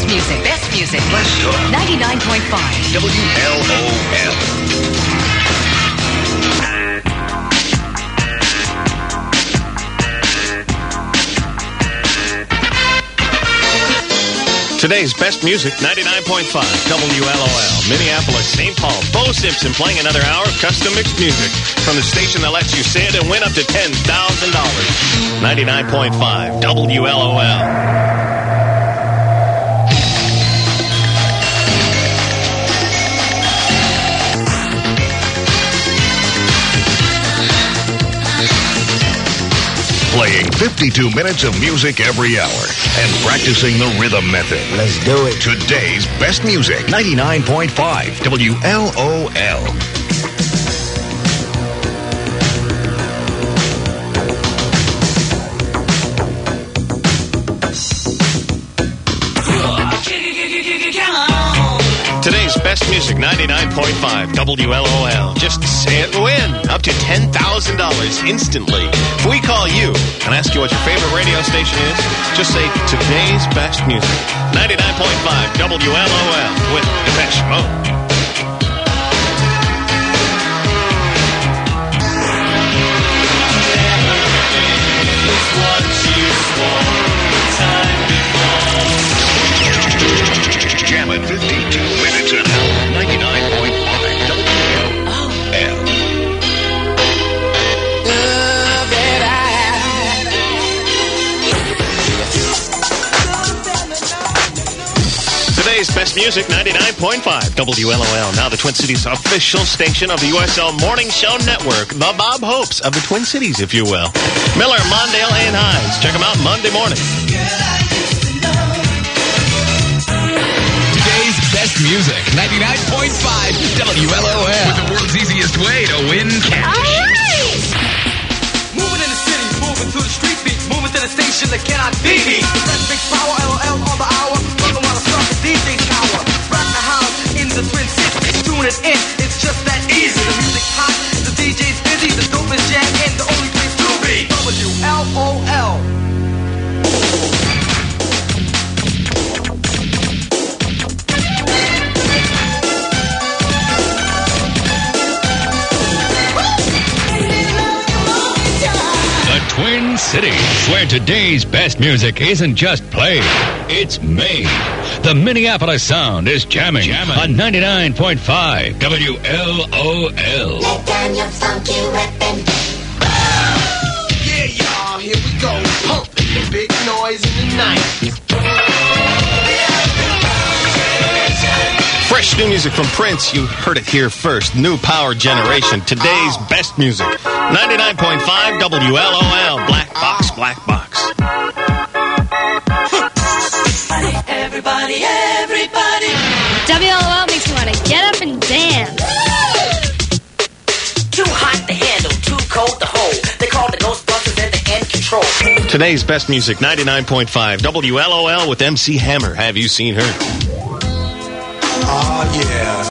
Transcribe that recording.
best music. Best music. Let's go. 99.5 WLOL. Today's best music, 99.5 WLOL. Minneapolis, St. Paul, Bo Simpson playing another hour of custom mixed music from the station that lets you sit and win up to $10,000. 99.5 WLOL. Playing 52 minutes of music every hour and practicing the rhythm method. Let's do it. Today's best music, 99.5 WLOL. Today's best music, 99.5 WLOL. Just say it and win. Up to $10,000 instantly. If we call you and ask you what your favorite radio station is, just say today's best music, 99.5 WLOL with Depeche Mode. Jam at 52 minutes an hour, 99.5 WLOL. Today's best music, 99.5 WLOL. Now the Twin Cities official station of the USL Morning Show Network. The Bob Hopes of the Twin Cities, if you will. Miller, Mondale, and Hines. Check them out Monday morning. Today's best music, 99.5 WLOL. With the world's easiest way to win cash. All right! Moving in the city, moving to the street beat, moving to the station that cannot be beat. Let's make power, LOL on the hour. Rockin' while I start the DJ tower. Rock the house in the Twin Cities. Tune it in, it's just that easy. The music's hot, the DJ's busy, the dope is jam, and the only place to be. WLOL. Twin Cities, where today's best music isn't just played, it's made. The Minneapolis sound is jamming on 99.5 WLOL. Let down your funky weapon. Yeah, y'all, here we go. Pumping the big noise in the night. Fresh new music from Prince. You heard it here first. New Power Generation. Today's best music. 99.5 WLOL. Black Box, Black Box. Everybody, everybody. WLOL makes you want to get up and dance. Too hot to handle, too cold to hold. They call the Ghostbusters and the end control. Today's best music. 99.5 WLOL with MC Hammer. Have you seen her? Oh, yeah.